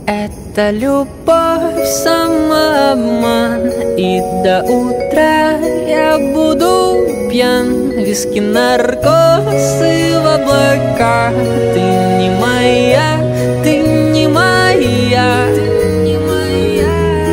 Это любовь, самообман. И до утра я буду пьян. Виски, наркоз и в облака. Ты не моя, ты не моя, ты не моя.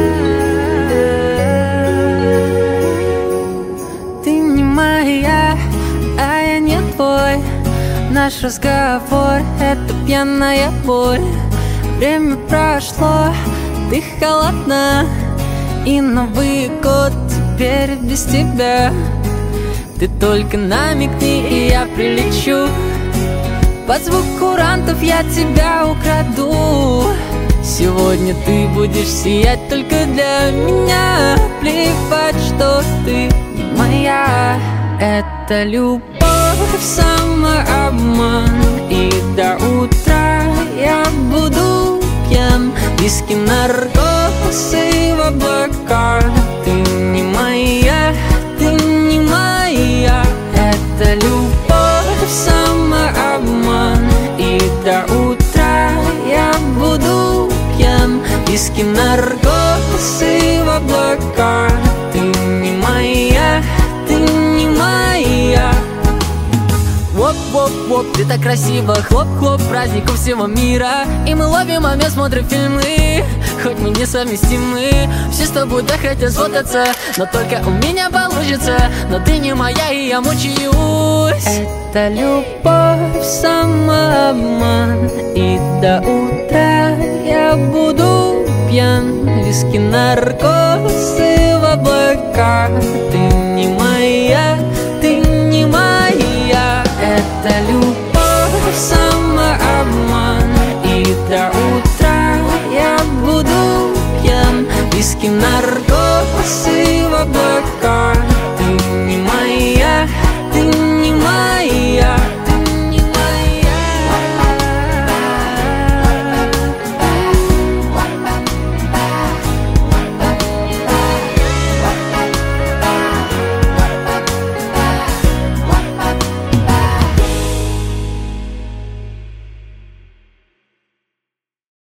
Ты не моя, а я не твой. Наш разговор — это пьяная боль. Время прошло, ты холодна, и Новый год теперь без тебя. Ты только намекни, и я прилечу. Под звук курантов я тебя украду. Сегодня ты будешь сиять только для меня. Плевать, что ты не моя. Это любовь, самообман. И до утра я буду пьян. Виски, наркоз и в облака. Ты не моя, ты не моя. Это любовь, самообман. И до утра я буду пьян. Виски, наркоз и в облака. Ты не моя, ты не моя. Воп-воп-воп, ты так красиво, хлоп-хлоп, праздник у всего мира. И мы ловим момент, смотрим фильмы, хоть мы несовместимы. Все с тобой так хотят сфотаться, но только у меня получится. Но ты не моя, и я мучаюсь. Это любовь, самообман. И до утра я буду пьян. Виски, наркоз и в облака. Ты не моя, ты не моя. Это любовь,